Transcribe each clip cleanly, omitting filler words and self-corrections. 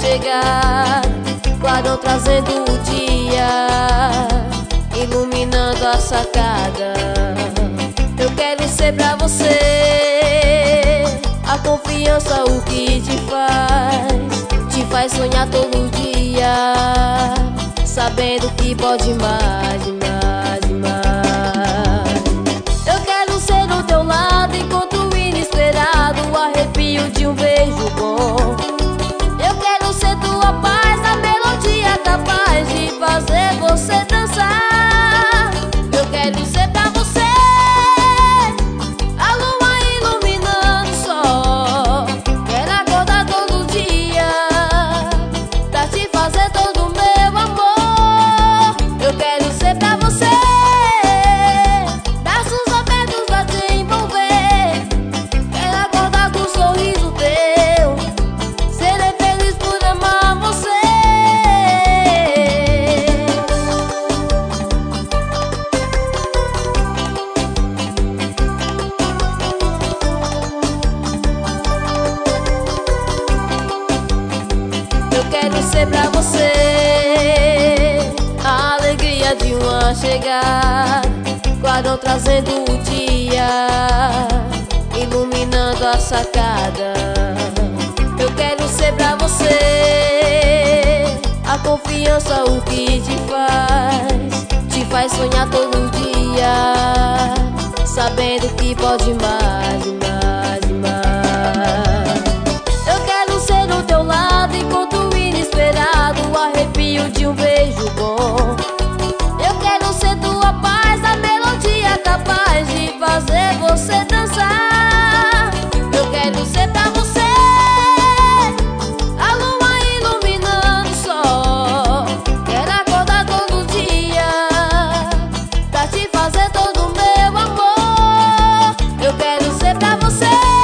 chegar, clarão trazendo o dia, iluminando a sacada. Eu quero ser pra você a confiança, o que te faz sonhar todo dia, sabendo que pode mais, mais, mais. Eu quero ser ao teu lado enquanto o inesperado, o arrepio de um beijo bom. Eu quero ser tua paz, a melodia capaz de fazer você dançar. Eu quero ser pra você a lua iluminando o sol. Quero acordar todo dia pra te fazer todo o meu amor. Eu quero ser pra você braços abertos pra te envolver. Quero acordar com um sorriso teu, serei feliz por amar você. Eu quero ser pra você a alegria de uma chegada, clarão trazendo o dia, iluminando a sacada. Eu quero ser pra você a confiança, o que te faz sonhar todo dia, sabendo que pode mais, mais, mais. Eu quero ser ao teu lado enquanto o inesperado, o arrepio de um beijo bom. Eu quero ser tua paz, a melodia capaz de fazer você dançar. Eu quero ser pra você a lua iluminando o sol. Quero acordar todo dia pra te fazer todo o meu amor. Eu quero ser pra você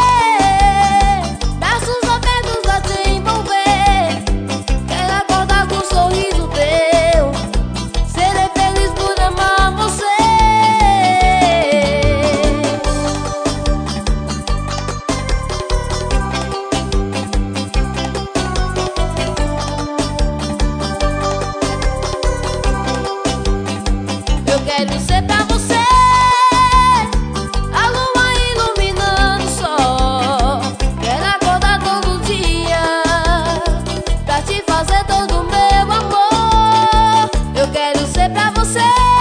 braços abertos pra te envolver. Quero acordar com um sorriso teu, serei feliz por amar você. Eu quero ser pra você a lua iluminando o sol. Quero acordar todo dia pra te fazer todo o meu amor. Eu quero ser pra você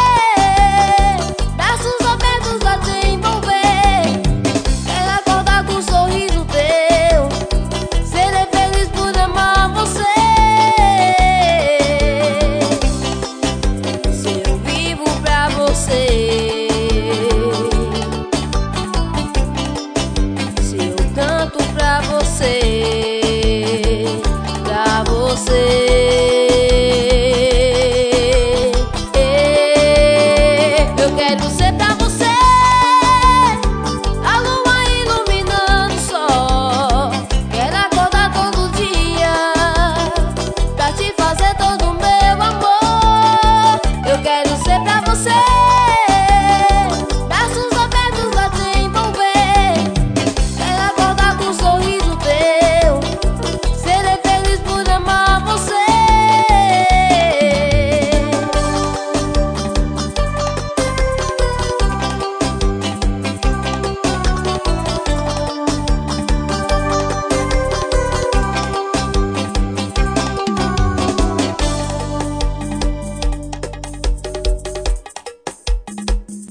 braços abertos pra te envolver. Quero acordar com um sorriso teu, serei feliz por amar você. Se eu vivo pra você, se eu canto pra você,